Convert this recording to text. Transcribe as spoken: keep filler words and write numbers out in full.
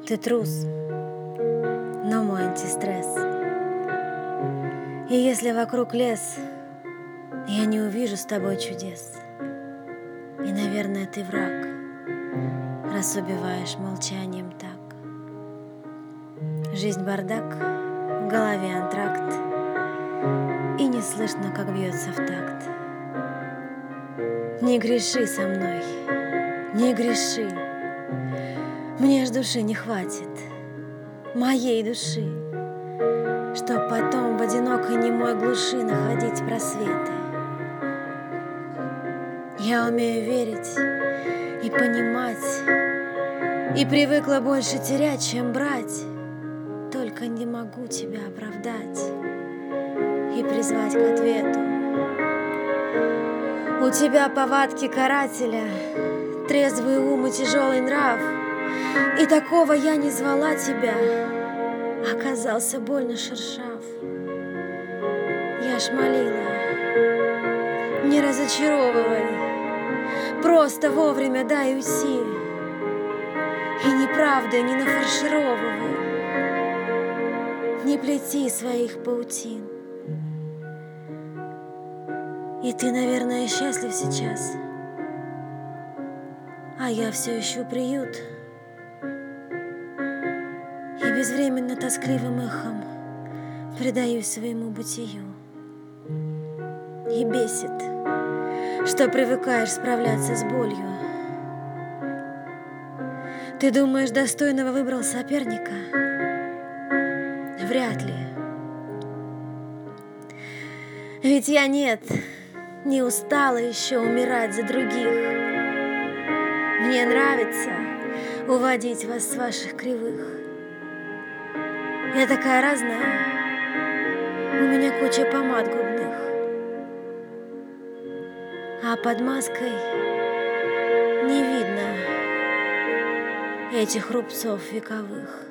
Ты трус, но мой антистресс. И если вокруг лес, я не увижу с тобой чудес. И, наверное, ты враг, раз убиваешь молчанием так. Жизнь бардак, в голове антракт, и не слышно, как бьется в такт. Не греши со мной, не греши. Мне ж души не хватит, моей души, чтоб потом в одинокой немой глуши находить просветы. Я умею верить и понимать, и привыкла больше терять, чем брать. Только не могу тебя оправдать и призвать к ответу. У тебя повадки карателя, трезвый ум и тяжелый нрав, и такого я не звала тебя, оказался больно шершав. Я ж молила, не разочаровывай, просто вовремя дай уйти, и неправдой не нафаршировывай, не плети своих паутин. И ты, наверное, счастлив сейчас, а я все ищу приют, и безвременно тоскливым эхом предаюсь своему бытию. И бесит, что привыкаешь справляться с болью. Ты думаешь, достойного выбрал соперника? Вряд ли. Ведь я нет, не устала еще умирать за других. Мне нравится уводить вас с ваших кривых. Я такая разная, у меня куча помад губных, а под маской не видно этих рубцов вековых.